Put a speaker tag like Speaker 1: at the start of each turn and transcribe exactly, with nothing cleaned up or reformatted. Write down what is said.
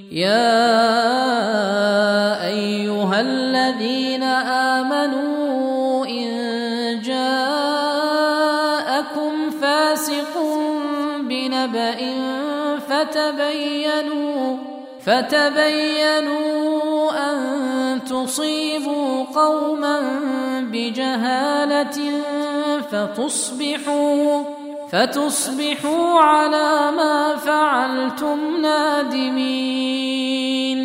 Speaker 1: يا أيها الذين آمنوا إن جاءكم فاسق بنبأ فتبينوا فتبينوا أن تصيبوا قوما بجهالة فتصبحوا فتصبحوا على ما فعلتم نادمين.